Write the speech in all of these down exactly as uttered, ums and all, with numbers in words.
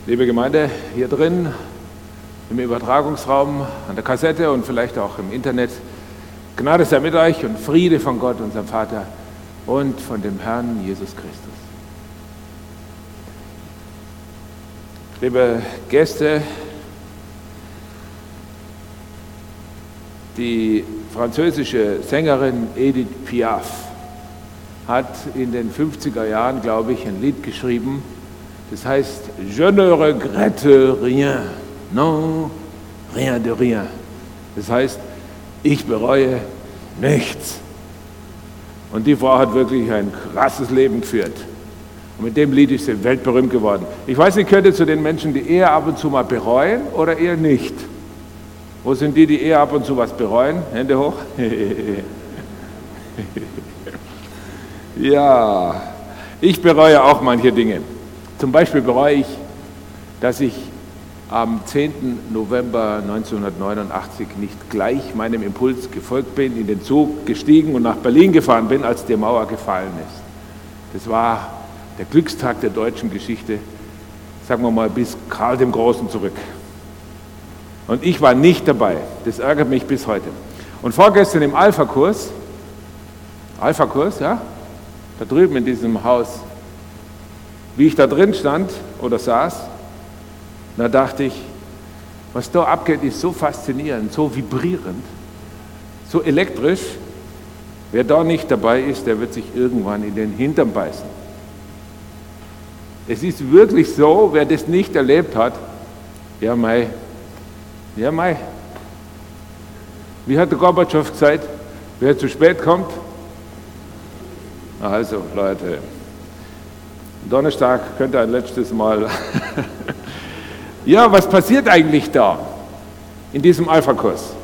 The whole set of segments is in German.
Liebe Gemeinde, hier drin, im Übertragungsraum, an der Kassette und vielleicht auch im Internet, Gnade sei mit euch und Friede von Gott, unserem Vater, und von dem Herrn Jesus Christus. Liebe Gäste, die französische Sängerin Edith Piaf hat in den fünfziger Jahren, glaube ich, ein Lied geschrieben, das heißt Je ne regrette rien, non, rien de rien. Das heißt, ich bereue nichts. Und die Frau hat wirklich ein krasses Leben geführt. Und mit dem Lied ist sie weltberühmt geworden. Ich weiß nicht, gehört ihr zu den Menschen, die eher ab und zu mal bereuen oder eher nicht? Wo sind die, die eher ab und zu was bereuen? Hände hoch. Ja, ich bereue auch manche Dinge. Zum Beispiel bereue ich, dass ich am zehnten November neunzehnhundertneunundachtzig nicht gleich meinem Impuls gefolgt bin, in den Zug gestiegen und nach Berlin gefahren bin, als die Mauer gefallen ist. Das war der Glückstag der deutschen Geschichte, sagen wir mal bis Karl dem Großen zurück. Und ich war nicht dabei. Das ärgert mich bis heute. Und vorgestern im Alpha-Kurs, Alpha-Kurs, ja, da drüben in diesem Haus, wie ich da drin stand oder saß, da dachte ich, was da abgeht, ist so faszinierend, so vibrierend, so elektrisch. Wer da nicht dabei ist, der wird sich irgendwann in den Hintern beißen. Es ist wirklich so, wer das nicht erlebt hat, ja mei, ja mei. Wie hat der Gorbatschow gesagt, wer zu spät kommt? Also Leute, Donnerstag könnt ihr ein letztes Mal... Ja, was passiert eigentlich da in diesem Alpha-Kurs?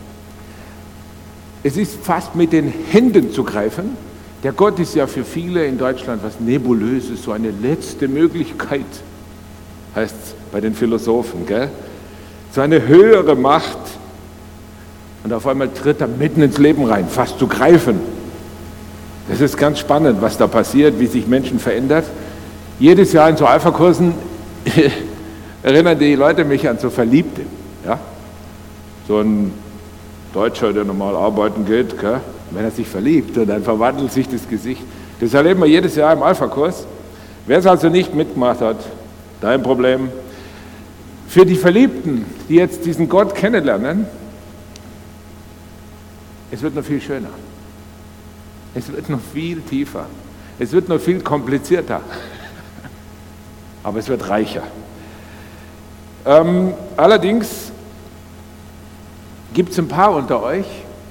Es ist fast mit den Händen zu greifen. Der Gott ist ja für viele in Deutschland was Nebulöses, so eine letzte Möglichkeit, heißt es bei den Philosophen, gell? So eine höhere Macht. Und auf einmal tritt er mitten ins Leben rein, fast zu greifen. Das ist ganz spannend, was da passiert, wie sich Menschen verändert. Jedes Jahr in so Alpha-Kursen erinnern die Leute mich an so Verliebte. Ja? So ein Deutscher, der normal arbeiten geht, gell? Wenn er sich verliebt und dann verwandelt sich das Gesicht. Das erleben wir jedes Jahr im Alpha-Kurs. Wer es also nicht mitgemacht hat, dein Problem. Für die Verliebten, die jetzt diesen Gott kennenlernen, es wird noch viel schöner. Es wird noch viel tiefer. Es wird noch viel komplizierter. Aber es wird reicher. Ähm, allerdings gibt es ein paar unter euch,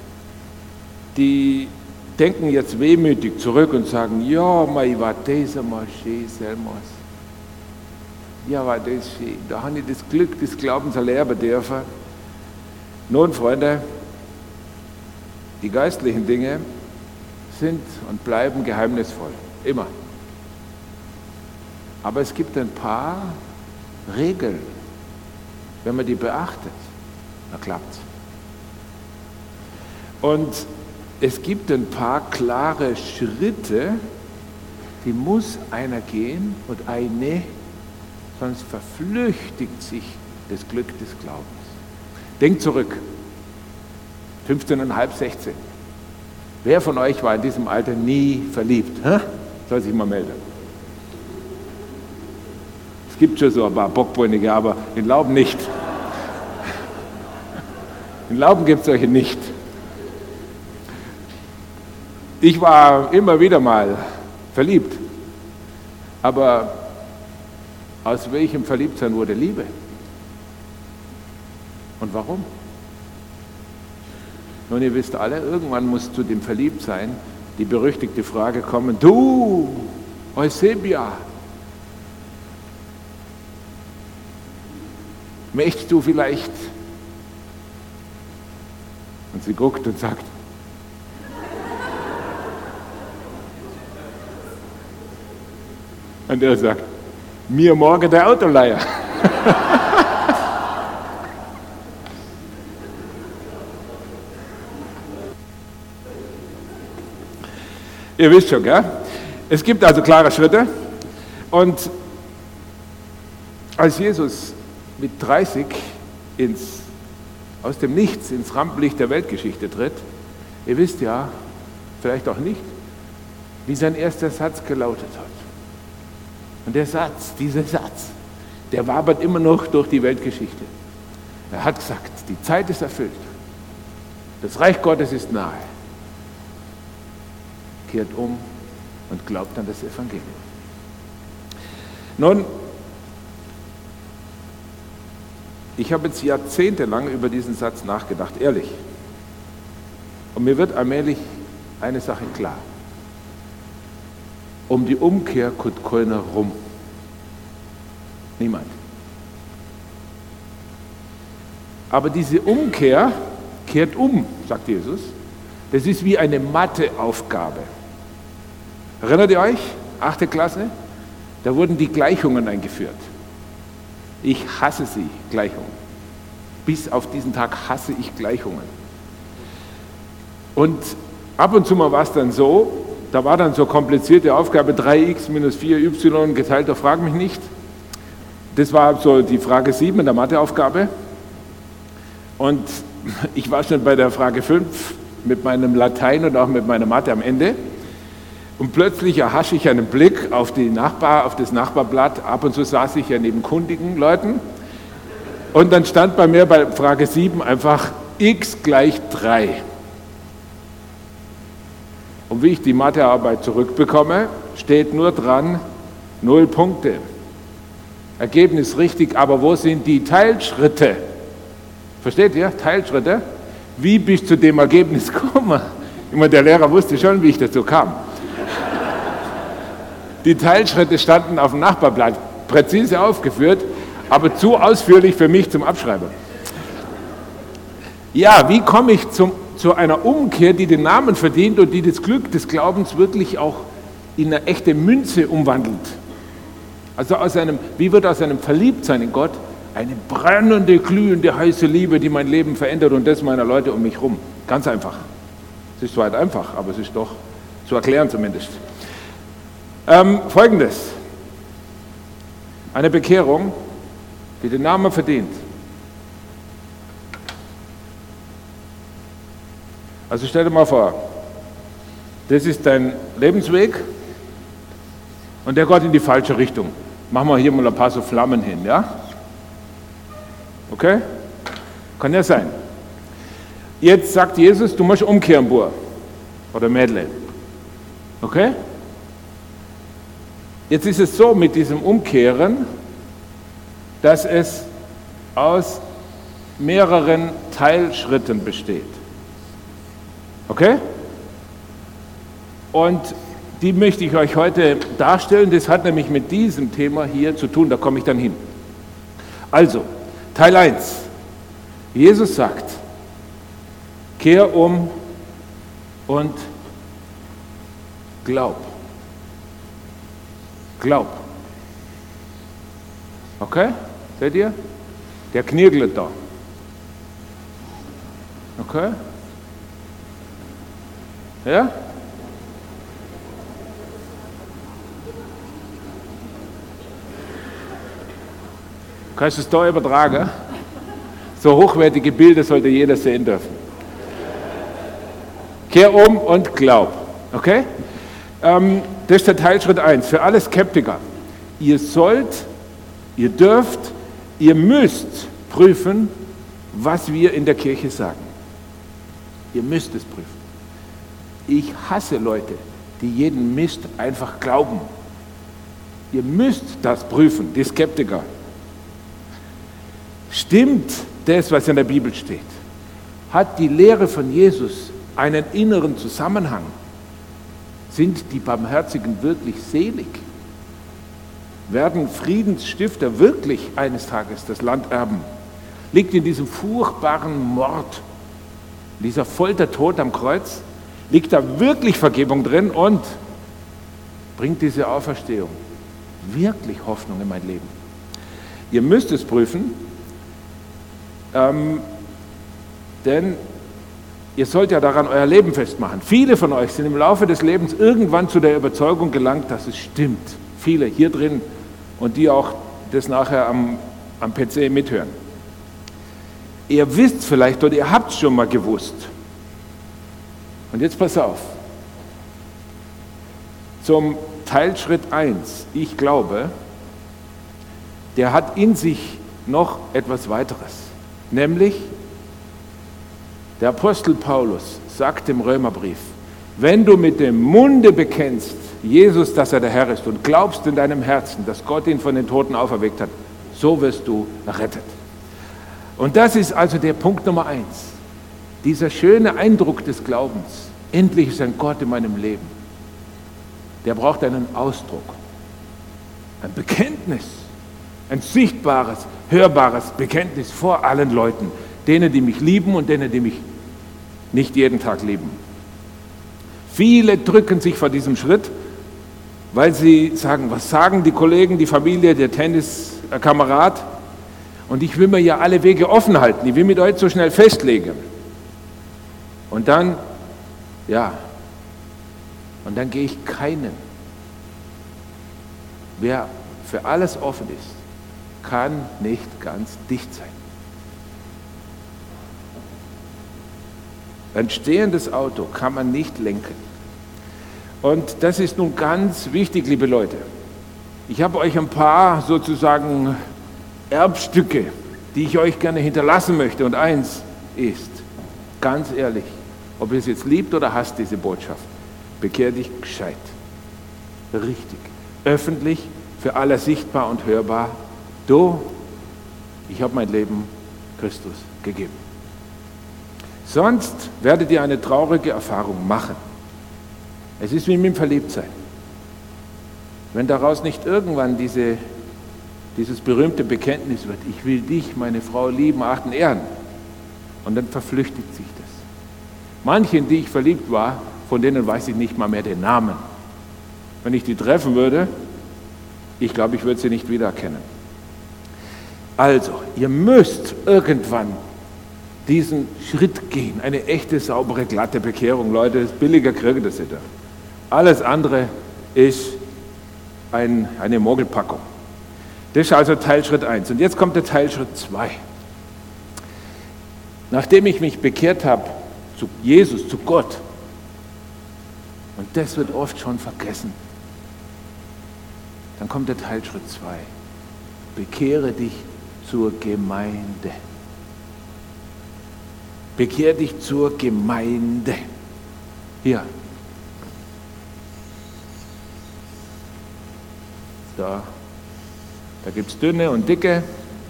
die denken jetzt wehmütig zurück und sagen, ja, mei, war das einmal schön, Selmos. Ja, war das schön. Da habe ich das Glück des Glaubens erleben dürfen. Nun, Freunde, die geistlichen Dinge sind und bleiben geheimnisvoll. Immer. Aber es gibt ein paar Regeln. Wenn man die beachtet, dann klappt's. Und es gibt ein paar klare Schritte, die muss einer gehen und eine, sonst verflüchtigt sich das Glück des Glaubens. Denkt zurück, fünfzehneinhalb, sechzehn. Wer von euch war in diesem Alter nie verliebt? Hä? Soll sich mal melden. Es gibt schon so ein paar Bockbäunige, aber in Lauben nicht. In Lauben gibt es solche nicht. Ich war immer wieder mal verliebt, aber aus welchem Verliebtsein wurde Liebe? Und warum? Nun, ihr wisst alle, irgendwann muss zu dem Verliebtsein die berüchtigte Frage kommen, du, Eusebia, möchtest du vielleicht? Und sie guckt und sagt, und er sagt, mir morgen der Autoleiher. Ihr wisst schon, gell? Es gibt also klare Schritte und als Jesus mit dreißig ins, aus dem Nichts ins Rampenlicht der Weltgeschichte tritt, ihr wisst ja, vielleicht auch nicht, wie sein erster Satz gelautet hat. Und der Satz, dieser Satz, der wabert immer noch durch die Weltgeschichte. Er hat gesagt, die Zeit ist erfüllt. Das Reich Gottes ist nahe. Kehrt um und glaubt an das Evangelium. Nun, ich habe jetzt jahrzehntelang über diesen Satz nachgedacht, ehrlich. Und mir wird allmählich eine Sache klar. Um die Umkehr kommt keiner rum. Niemand. Aber diese Umkehr kehrt um, sagt Jesus. Das ist wie eine Matheaufgabe. Erinnert ihr euch? Achte Klasse? Da wurden die Gleichungen eingeführt. Ich hasse sie, Gleichungen. Bis auf diesen Tag hasse ich Gleichungen. Und ab und zu mal war es dann so, da war dann so komplizierte Aufgabe drei x minus vier y geteilt durch Frag mich nicht. Das war so die Frage sieben in der Matheaufgabe. Und ich war schon bei der Frage fünf mit meinem Latein und auch mit meiner Mathe am Ende. Und plötzlich erhasche ich einen Blick auf, die Nachbar, auf das Nachbarblatt. Ab und zu saß ich ja neben kundigen Leuten. Und dann stand bei mir bei Frage sieben einfach x gleich drei. Und wie ich die Mathearbeit zurückbekomme, steht nur dran, null Punkte. Ergebnis richtig, aber wo sind die Teilschritte? Versteht ihr? Teilschritte? Wie bist du zu dem Ergebnis gekommen? Immer der Lehrer wusste schon, wie ich dazu kam. Die Teilschritte standen auf dem Nachbarblatt, präzise aufgeführt, aber zu ausführlich für mich zum Abschreiben. Ja, wie komme ich zum, zu einer Umkehr, die den Namen verdient und die das Glück des Glaubens wirklich auch in eine echte Münze umwandelt? Also aus einem, wie wird aus einem Verliebtsein in Gott eine brennende, glühende, heiße Liebe, die mein Leben verändert und das meiner Leute um mich herum? Ganz einfach. Es ist zwar nicht einfach, aber es ist doch zu erklären zumindest. Ähm, Folgendes. Eine Bekehrung, die den Namen verdient. Also stell dir mal vor, das ist dein Lebensweg und der geht in die falsche Richtung. Machen wir hier mal ein paar so Flammen hin, ja? Okay? Kann ja sein. Jetzt sagt Jesus, du musst umkehren, Bur oder Mädle. Okay? Jetzt ist es so mit diesem Umkehren, dass es aus mehreren Teilschritten besteht. Okay? Und die möchte ich euch heute darstellen. Das hat nämlich mit diesem Thema hier zu tun, da komme ich dann hin. Also, Teil eins. Jesus sagt, kehr um und glaub. Glaub. Okay? Seht ihr? Der knirgelt da. Okay? Ja? Kannst du es da übertragen? So hochwertige Bilder sollte jeder sehen dürfen. Kehr um und glaub. Okay? Ähm, das ist der Teilschritt eins. Für alle Skeptiker. Ihr sollt, ihr dürft, ihr müsst prüfen, was wir in der Kirche sagen. Ihr müsst es prüfen. Ich hasse Leute, die jeden Mist einfach glauben. Ihr müsst das prüfen, die Skeptiker. Stimmt das, was in der Bibel steht? Hat die Lehre von Jesus einen inneren Zusammenhang? Sind die Barmherzigen wirklich selig? Werden Friedensstifter wirklich eines Tages das Land erben? Liegt in diesem furchtbaren Mord, dieser Foltertod am Kreuz, liegt da wirklich Vergebung drin und bringt diese Auferstehung wirklich Hoffnung in mein Leben? Ihr müsst es prüfen, ähm, denn ihr sollt ja daran euer Leben festmachen. Viele von euch sind im Laufe des Lebens irgendwann zu der Überzeugung gelangt, dass es stimmt. Viele hier drin und die auch das nachher am, am P C mithören. Ihr wisst vielleicht oder ihr habt es schon mal gewusst. Und jetzt pass auf. Zum Teilschritt eins. Ich glaube, der hat in sich noch etwas weiteres. Nämlich, der Apostel Paulus sagt im Römerbrief, wenn du mit dem Munde bekennst, Jesus, dass er der Herr ist, und glaubst in deinem Herzen, dass Gott ihn von den Toten auferweckt hat, so wirst du errettet. Und das ist also der Punkt Nummer eins. Dieser schöne Eindruck des Glaubens. Endlich ist ein Gott in meinem Leben. Der braucht einen Ausdruck, ein Bekenntnis, ein sichtbares, hörbares Bekenntnis vor allen Leuten, denen, die mich lieben und denen, die mich nicht jeden Tag lieben. Viele drücken sich vor diesem Schritt, weil sie sagen, was sagen die Kollegen, die Familie, der Tenniskamerad? Und ich will mir ja alle Wege offen halten, ich will mich da jetzt so schnell festlegen. Und dann, ja, und dann gehe ich keinen. Wer für alles offen ist, kann nicht ganz dicht sein. Ein stehendes Auto kann man nicht lenken. Und das ist nun ganz wichtig, liebe Leute. Ich habe euch ein paar sozusagen Erbstücke, die ich euch gerne hinterlassen möchte. Und eins ist, ganz ehrlich, ob ihr es jetzt liebt oder hasst, diese Botschaft, bekehr dich gescheit, richtig, öffentlich, für alle sichtbar und hörbar. Du, ich habe mein Leben Christus gegeben. Sonst werdet ihr eine traurige Erfahrung machen. Es ist wie mit dem Verliebtsein. Wenn daraus nicht irgendwann diese, dieses berühmte Bekenntnis wird, ich will dich, meine Frau, lieben, achten, ehren, und dann verflüchtigt sich das. Manche, in die ich verliebt war, von denen weiß ich nicht mal mehr den Namen. Wenn ich die treffen würde, ich glaube, ich würde sie nicht wiedererkennen. Also, ihr müsst irgendwann diesen Schritt gehen, eine echte, saubere, glatte Bekehrung. Leute, billiger kriegt das nicht. Alles andere ist ein, eine Mogelpackung. Das ist also Teilschritt eins. Und jetzt kommt der Teilschritt zwei. Nachdem ich mich bekehrt habe zu Jesus, zu Gott, und das wird oft schon vergessen, dann kommt der Teilschritt zwei. Bekehre dich zur Gemeinde. Bekehr dich zur Gemeinde. Hier. Da, da gibt es dünne und dicke.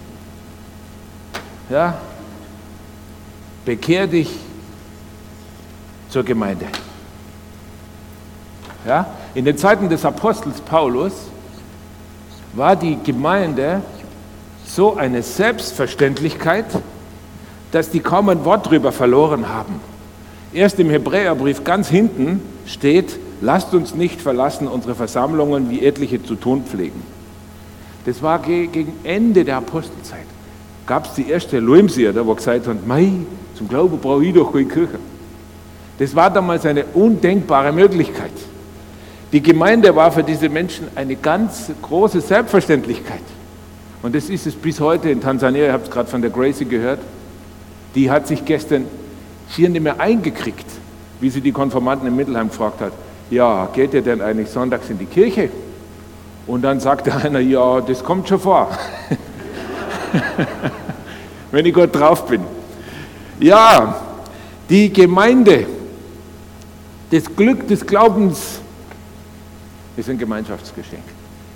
Ja. Bekehr dich zur Gemeinde. Ja. In den Zeiten des Apostels Paulus war die Gemeinde so eine Selbstverständlichkeit, dass die kaum ein Wort drüber verloren haben. Erst im Hebräerbrief ganz hinten steht, lasst uns nicht verlassen unsere Versammlungen, wie etliche zu tun pflegen. Das war ge- gegen Ende der Apostelzeit. Gab es die erste Luimsier, wo gesagt hat, mei, zum Glauben brauche ich doch keine Kirche. Das war damals eine undenkbare Möglichkeit. Die Gemeinde war für diese Menschen eine ganz große Selbstverständlichkeit. Und das ist es bis heute in Tansania, ihr habt es gerade von der Gracie gehört, die hat sich gestern hier nicht mehr eingekriegt, wie sie die Konformanten in Mittelheim gefragt hat, ja, geht ihr denn eigentlich sonntags in die Kirche? Und dann sagte einer, ja, das kommt schon vor, wenn ich gut drauf bin. Ja, die Gemeinde, das Glück des Glaubens ist ein Gemeinschaftsgeschenk.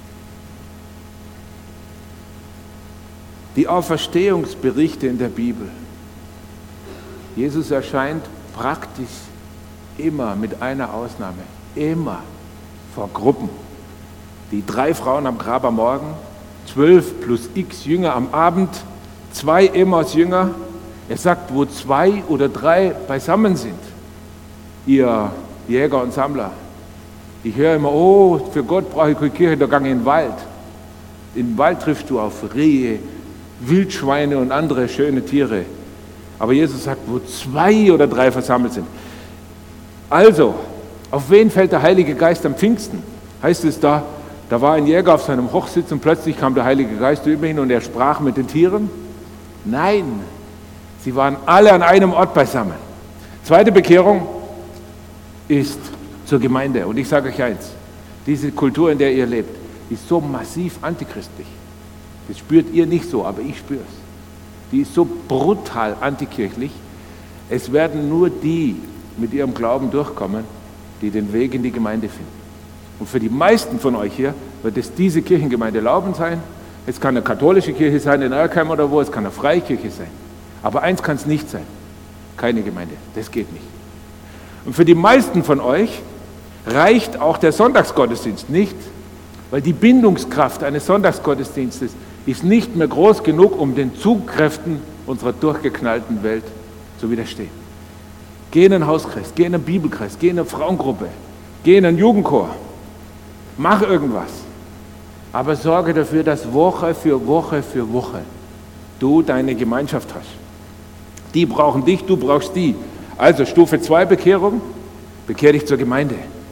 Die Auferstehungsberichte in der Bibel. Jesus erscheint praktisch immer mit einer Ausnahme, immer vor Gruppen. Die drei Frauen am Grab am Morgen, zwölf plus x Jünger am Abend, zwei Emmaus-Jünger. Er sagt, wo zwei oder drei beisammen sind, ihr Jäger und Sammler. Ich höre immer, oh, für Gott brauche ich keine Kirche, da gehe ich in den Wald. Im Wald triffst du auf Rehe, Wildschweine und andere schöne Tiere. Aber Jesus sagt, wo zwei oder drei versammelt sind. Also, auf wen fällt der Heilige Geist am Pfingsten? Heißt es da, Da war ein Jäger auf seinem Hochsitz und plötzlich kam der Heilige Geist über ihn und er sprach mit den Tieren. Nein, sie waren alle an einem Ort beisammen. Zweite Bekehrung ist zur Gemeinde. Und ich sage euch eins, diese Kultur, in der ihr lebt, ist so massiv antichristlich. Das spürt ihr nicht so, aber ich spüre es. Die ist so brutal antikirchlich. Es werden nur die mit ihrem Glauben durchkommen, die den Weg in die Gemeinde finden. Und für die meisten von euch hier wird es diese Kirchengemeinde Lauben sein. Es kann eine katholische Kirche sein, in Erkheim oder wo, es kann eine Freikirche sein. Aber eins kann es nicht sein, keine Gemeinde, das geht nicht. Und für die meisten von euch reicht auch der Sonntagsgottesdienst nicht, weil die Bindungskraft eines Sonntagsgottesdienstes ist nicht mehr groß genug, um den Zugkräften unserer durchgeknallten Welt zu widerstehen. Geh in einen Hauskreis, geh in einen Bibelkreis, geh in eine Frauengruppe, geh in einen Jugendchor, mach irgendwas. Aber sorge dafür, dass Woche für Woche für Woche du deine Gemeinschaft hast. Die brauchen dich, du brauchst die. Also Stufe zwei Bekehrung, bekehr dich zur Gemeinde.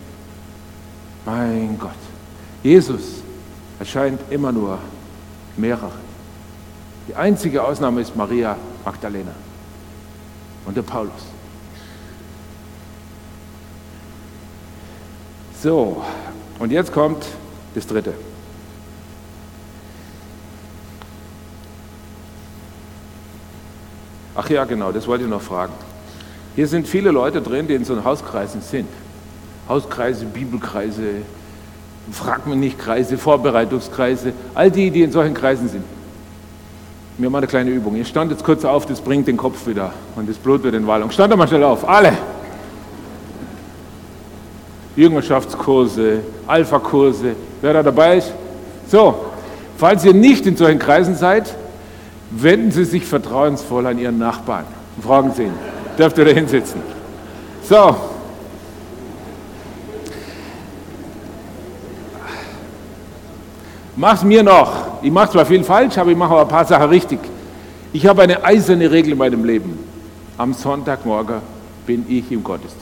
Mein Gott, Jesus erscheint immer nur mehrere. Die einzige Ausnahme ist Maria Magdalena und der Paulus. So, und jetzt kommt das Dritte. Ach ja, genau, das wollte ich noch fragen. Hier sind viele Leute drin, die in so Hauskreisen sind. Hauskreise, Bibelkreise, frag mich nicht Kreise, Vorbereitungskreise, all die, die in solchen Kreisen sind. Mir mal eine kleine Übung. Ihr stand jetzt kurz auf, das bringt den Kopf wieder und das Blut wird in Wallung. Stand doch mal schnell auf, alle! Jüngerschaftskurse, Alpha-Kurse, wer da dabei ist. So, falls ihr nicht in solchen Kreisen seid, wenden Sie sich vertrauensvoll an Ihren Nachbarn und fragen Sie ihn, dürft ihr da hinsitzen? So. Mach's mir noch. Ich mache zwar viel falsch, aber ich mache auch ein paar Sachen richtig. Ich habe eine eiserne Regel in meinem Leben. Am Sonntagmorgen bin ich im Gottesdienst.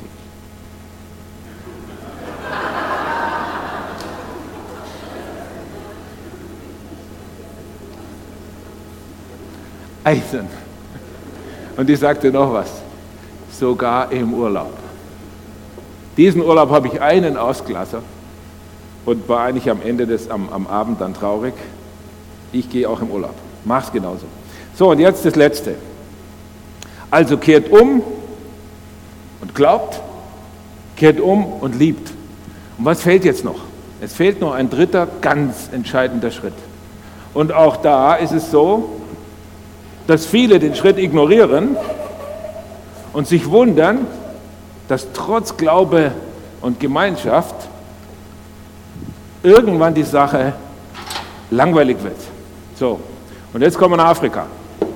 Eisern. Und ich sagte noch was, sogar im Urlaub. Diesen Urlaub habe ich einen ausgelassen und war eigentlich am Ende des, am, am Abend dann traurig. Ich gehe auch im Urlaub, mach's genauso. So, und jetzt das Letzte. Also kehrt um und glaubt, kehrt um und liebt. Und was fehlt jetzt noch? Es fehlt noch ein dritter, ganz entscheidender Schritt. Und auch da ist es so, dass viele den Schritt ignorieren und sich wundern, dass trotz Glaube und Gemeinschaft irgendwann die Sache langweilig wird. So, und jetzt kommen wir nach Afrika.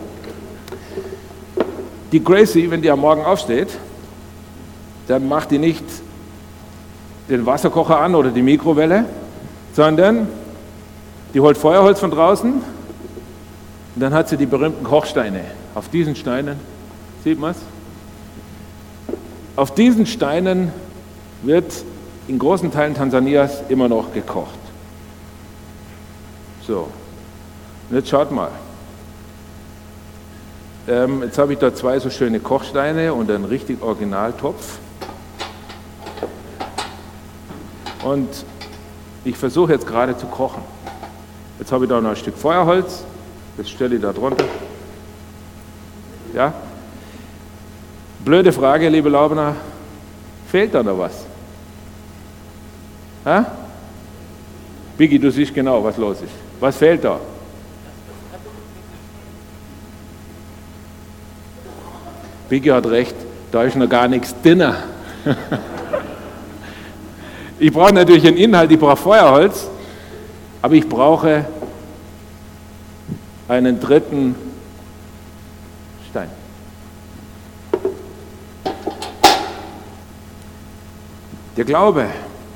Die Gracie, wenn die am Morgen aufsteht, dann macht die nicht den Wasserkocher an oder die Mikrowelle, sondern die holt Feuerholz von draußen. Und dann hat sie die berühmten Kochsteine. Auf diesen Steinen, sieht man es? Auf diesen Steinen wird in großen Teilen Tansanias immer noch gekocht. So, und jetzt schaut mal. Ähm, jetzt habe ich da zwei so schöne Kochsteine und einen richtig Originaltopf. Und ich versuche jetzt gerade zu kochen. Jetzt habe ich da noch ein Stück Feuerholz. Das stelle ich da drunter. Ja? Blöde Frage, liebe Laubener. Fehlt da noch was? Ha? Biggie, du siehst genau, was los ist. Was fehlt da? Biggie hat recht, da ist noch gar nichts drin. Ich brauche natürlich einen Inhalt, ich brauche Feuerholz, aber ich brauche einen dritten Stein. Der Glaube,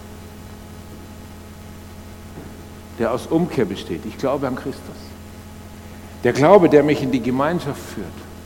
der aus Umkehr besteht. Ich glaube an Christus. Der Glaube, der mich in die Gemeinschaft führt,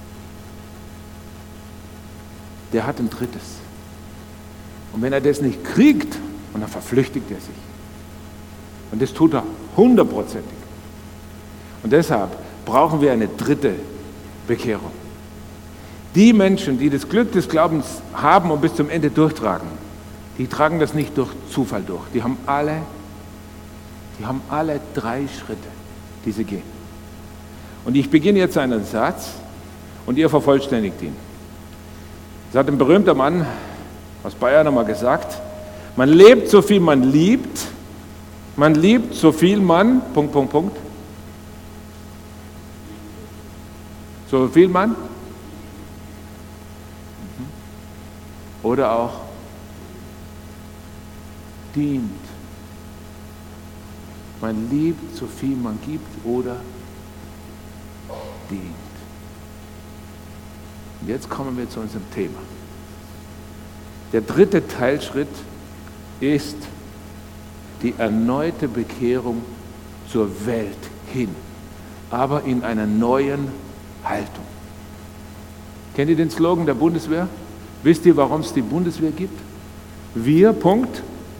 der hat ein drittes. Und wenn er das nicht kriegt, und dann verflüchtigt er sich. Und das tut er hundertprozentig. Und deshalb brauchen wir eine dritte Bekehrung. Die Menschen, die das Glück des Glaubens haben und bis zum Ende durchtragen, die tragen das nicht durch Zufall durch. Die haben alle, die haben alle drei Schritte, die sie gehen. Und ich beginne jetzt einen Satz und ihr vervollständigt ihn. Das hat ein berühmter Mann aus Bayern einmal gesagt: Man lebt so viel man liebt, man liebt so viel man, Punkt, Punkt, Punkt. So viel man? Oder auch dient. Man liebt so viel man gibt oder dient. Und jetzt kommen wir zu unserem Thema. Der dritte Teilschritt ist die erneute Bekehrung zur Welt hin, aber in einer neuen Haltung. Kennt ihr den Slogan der Bundeswehr? Wisst ihr, warum es die Bundeswehr gibt? Wir, Punkt.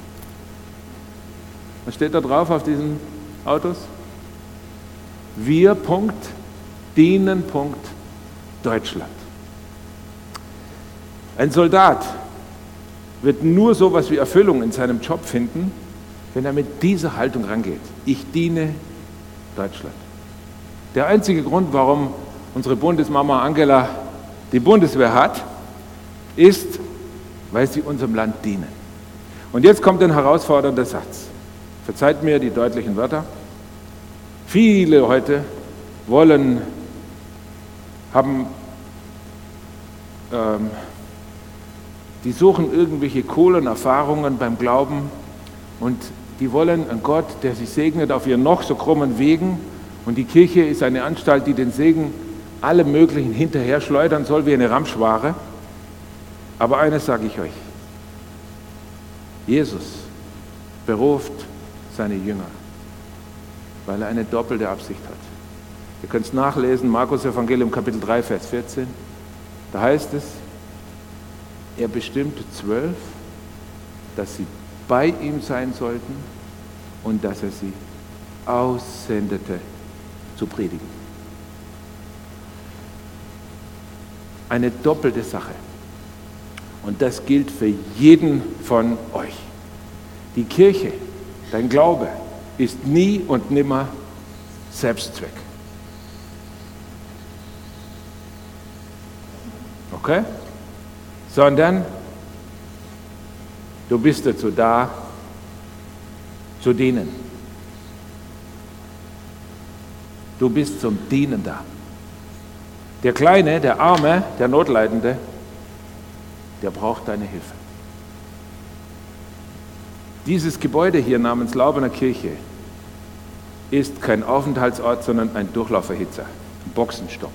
Was steht da drauf auf diesen Autos? Wir, Punkt, dienen, Punkt, Deutschland. Ein Soldat wird nur so etwas wie Erfüllung in seinem Job finden, wenn er mit dieser Haltung rangeht. Ich diene Deutschland. Der einzige Grund, warum unsere Bundesmama Angela die Bundeswehr hat, ist, weil sie unserem Land dienen. Und jetzt kommt ein herausfordernder Satz. Verzeiht mir die deutlichen Wörter. Viele heute wollen, haben, ähm, die suchen irgendwelche coolen Erfahrungen beim Glauben und die wollen einen Gott, der sie segnet auf ihren noch so krummen Wegen, und die Kirche ist eine Anstalt, die den Segen alle möglichen hinterher schleudern soll wie eine Ramschware. Aber eines sage ich euch: Jesus beruft seine Jünger, weil er eine doppelte Absicht hat. Ihr könnt es nachlesen, Markus Evangelium Kapitel drei, Vers vierzehn. Da heißt es, er bestimmte zwölf, dass sie bei ihm sein sollten und dass er sie aussendete zu predigen. Eine doppelte Sache. Und das gilt für jeden von euch. Die Kirche, dein Glaube, ist nie und nimmer Selbstzweck. Okay? Sondern du bist dazu da, zu dienen. Du bist zum Dienen da. Der Kleine, der Arme, der Notleidende, der braucht deine Hilfe. Dieses Gebäude hier namens Lauberner Kirche ist kein Aufenthaltsort, sondern ein Durchlauferhitzer, ein Boxenstopp.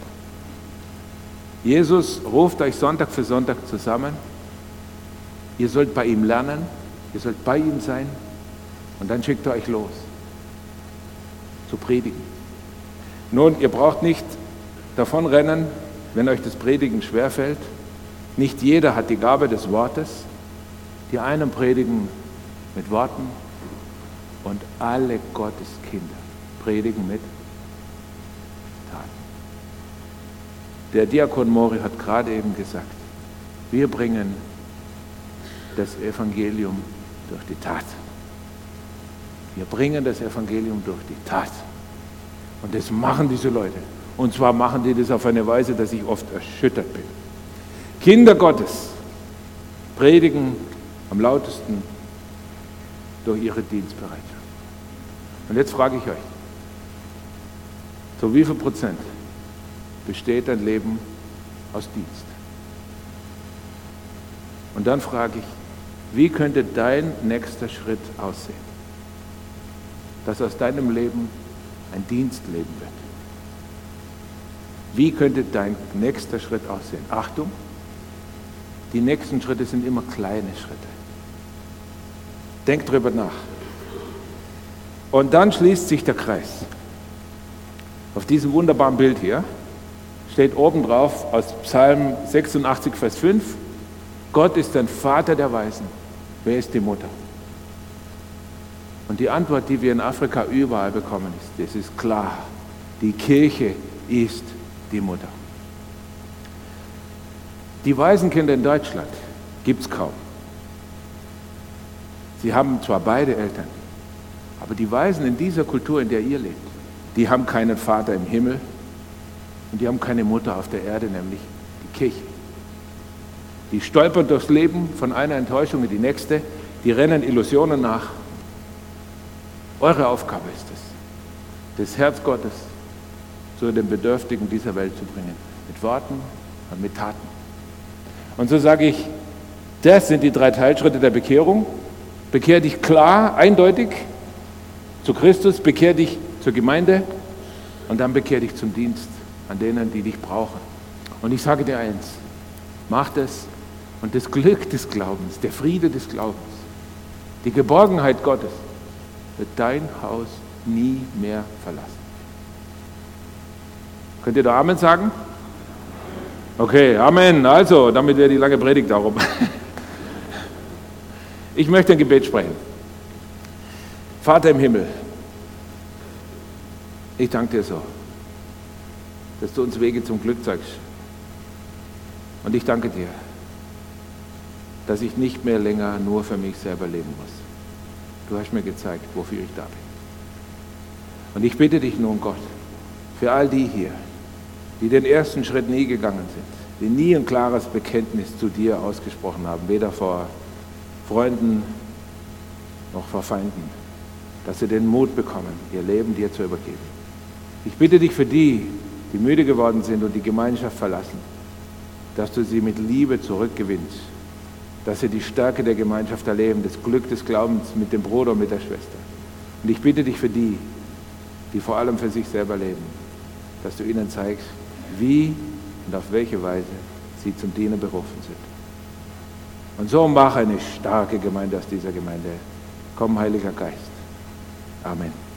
Jesus ruft euch Sonntag für Sonntag zusammen. Ihr sollt bei ihm lernen, ihr sollt bei ihm sein und dann schickt er euch los, zu predigen. Nun, ihr braucht nicht davonrennen, wenn euch das Predigen schwerfällt. Nicht jeder hat die Gabe des Wortes. Die einen predigen mit Worten und alle Gottes Kinder predigen mit Taten. Der Diakon Mori hat gerade eben gesagt, wir bringen das Evangelium durch die Tat. Wir bringen das Evangelium durch die Tat. Und das machen diese Leute. Und zwar machen die das auf eine Weise, dass ich oft erschüttert bin. Kinder Gottes predigen am lautesten durch ihre Dienstbereitschaft. Und jetzt frage ich euch, zu wie viel Prozent besteht dein Leben aus Dienst? Und dann frage ich, wie könnte dein nächster Schritt aussehen, dass aus deinem Leben ein Dienstleben wird? Wie könnte dein nächster Schritt aussehen? Achtung, die nächsten Schritte sind immer kleine Schritte. Denk drüber nach. Und dann schließt sich der Kreis. Auf diesem wunderbaren Bild hier steht oben drauf aus Psalm sechsundachtzig, Vers fünf, Gott ist ein Vater der Weisen. Wer ist die Mutter? Und die Antwort, die wir in Afrika überall bekommen, ist, es ist klar, die Kirche ist die Mutter. Die Waisenkinder in Deutschland gibt es kaum. Sie haben zwar beide Eltern, aber die Waisen in dieser Kultur, in der ihr lebt, die haben keinen Vater im Himmel und die haben keine Mutter auf der Erde, nämlich die Kirche. Die stolpern durchs Leben von einer Enttäuschung in die nächste, die rennen Illusionen nach. Eure Aufgabe ist es, das Herz Gottes zu den Bedürftigen dieser Welt zu bringen, mit Worten und mit Taten. Und so sage ich, das sind die drei Teilschritte der Bekehrung. Bekehr dich klar, eindeutig zu Christus, bekehr dich zur Gemeinde und dann bekehr dich zum Dienst an denen, die dich brauchen. Und ich sage dir eins, mach das und das Glück des Glaubens, der Friede des Glaubens, die Geborgenheit Gottes wird dein Haus nie mehr verlassen. Könnt ihr da Amen sagen? Okay, Amen. Also, damit wäre die lange Predigt darum. Ich möchte ein Gebet sprechen. Vater im Himmel, ich danke dir so, dass du uns Wege zum Glück zeigst. Und ich danke dir, dass ich nicht mehr länger nur für mich selber leben muss. Du hast mir gezeigt, wofür ich da bin. Und ich bitte dich nun, Gott, für all die hier, die den ersten Schritt nie gegangen sind, die nie ein klares Bekenntnis zu dir ausgesprochen haben, weder vor Freunden noch vor Feinden, dass sie den Mut bekommen, ihr Leben dir zu übergeben. Ich bitte dich für die, die müde geworden sind und die Gemeinschaft verlassen, dass du sie mit Liebe zurückgewinnst, dass sie die Stärke der Gemeinschaft erleben, das Glück des Glaubens mit dem Bruder und mit der Schwester. Und ich bitte dich für die, die vor allem für sich selber leben, dass du ihnen zeigst, wie und auf welche Weise sie zum Dienen berufen sind. Und so mache eine starke Gemeinde aus dieser Gemeinde. Komm, Heiliger Geist. Amen.